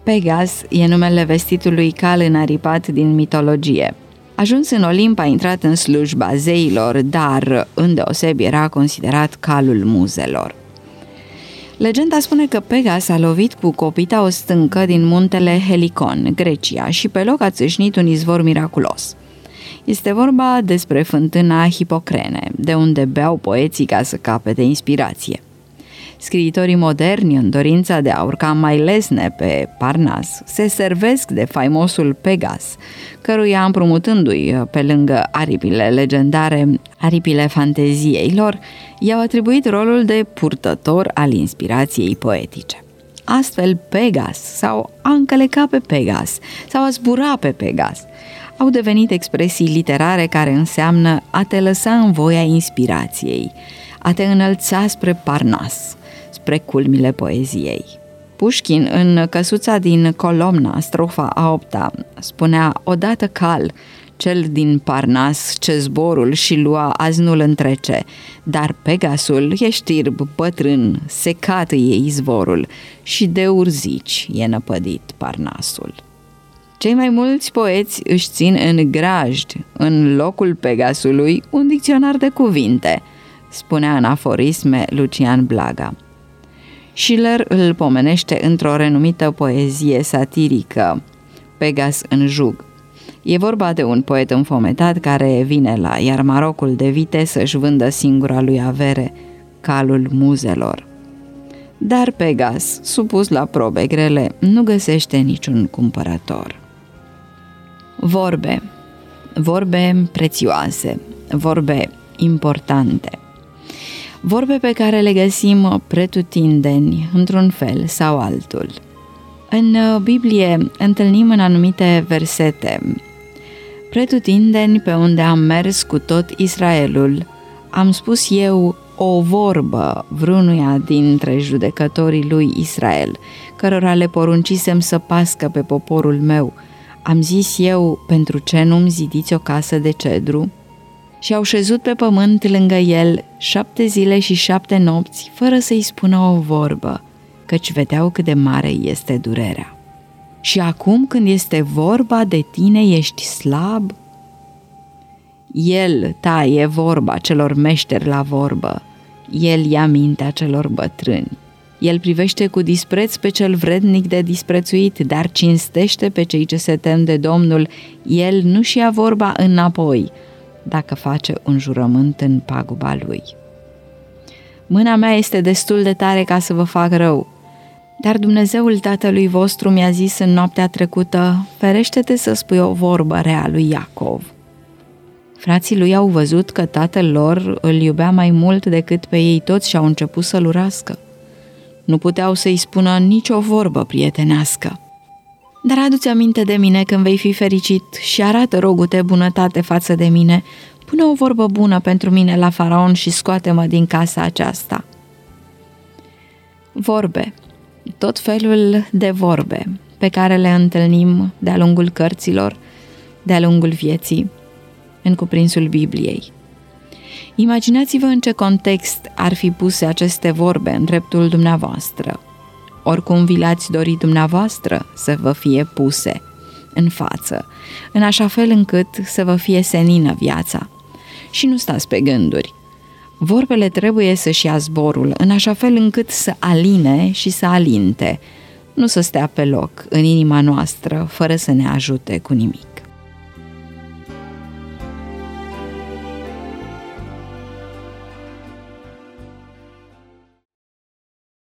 Pegas e numele vestitului cal înaripat din mitologie. Ajuns în Olimp, a intrat în slujba zeilor, dar îndeosebi era considerat calul muzelor. Legenda spune că Pegas a lovit cu copita o stâncă din muntele Helicon, Grecia, și pe loc a țâșnit un izvor miraculos. Este vorba despre fântâna Hipocrene, de unde beau poeții ca să capete inspirație. Scriitorii moderni, în dorința de a urca mai lesne pe Parnas, se servesc de faimosul Pegas, căruia, împrumutându-i pe lângă aripile legendare, aripile fanteziei lor, i-au atribuit rolul de purtător al inspirației poetice. Astfel, Pegas sau a încăleca pe Pegas sau a zbura pe Pegas au devenit expresii literare care înseamnă a te lăsa în voia inspirației, a te înălța spre Parnas, spre culmile poeziei. Pușkin, în Căsuța din Colomna, strofa a 8-a, spunea: odată cal, cel din Parnas, ce zborul și lua azi nu-l întrece, dar Pegasul e știrb, bătrân, secat e izvorul și de urzici e năpădit Parnasul. Cei mai mulți poeți își țin în grajd, în locul Pegasului, un dicționar de cuvinte, spunea în aforisme Lucian Blaga. Schiller îl pomenește într-o renumită poezie satirică, Pegas în jug. E vorba de un poet înfometat care vine la iarmarocul de vite să-și vândă singura lui avere, calul muzelor. Dar Pegas, supus la probe grele, nu găsește niciun cumpărător. Vorbe prețioase, vorbe importante, vorbe pe care le găsim pretutindeni, într-un fel sau altul. În Biblie întâlnim în anumite versete: pretutindeni pe unde am mers cu tot Israelul, am spus eu o vorbă vreunuia dintre judecătorii lui Israel, cărora le poruncisem să pască pe poporul meu. Am zis eu, pentru ce nu-mi zidiți o casă de cedru? Și au șezut pe pământ lângă el 7 zile și 7 nopți, fără să-i spună o vorbă, căci vedeau cât de mare este durerea. Și acum, când este vorba de tine, ești slab? El taie vorba celor meșteri la vorbă, el ia mintea celor bătrâni. El privește cu dispreț pe cel vrednic de disprețuit, dar cinstește pe cei ce se tem de Domnul. El nu-și ia vorba înapoi, dacă face un jurământ în paguba lui. Mâna mea este destul de tare ca să vă fac rău, dar Dumnezeul tatălui vostru mi-a zis în noaptea trecută: ferește-te să spui o vorbă rea lui Iacov. Frații lui au văzut că tatăl lor îl iubea mai mult decât pe ei toți și au început să-l urască. Nu puteau să-i spună nicio vorbă prietenească. Dar adu-ți aminte de mine când vei fi fericit și arată, rogu-te, bunătate față de mine. Pune o vorbă bună pentru mine la faraon și scoate-mă din casa aceasta. Vorbe, tot felul de vorbe pe care le întâlnim de-a lungul cărților, de-a lungul vieții, în cuprinsul Bibliei. Imaginați-vă în ce context ar fi puse aceste vorbe în dreptul dumneavoastră. Oricum vi le-ați dorit dumneavoastră să vă fie puse în față, în așa fel încât să vă fie senină viața. Și nu stați pe gânduri. Vorbele trebuie să-și ia zborul, în așa fel încât să aline și să alinte, nu să stea pe loc în inima noastră, fără să ne ajute cu nimic.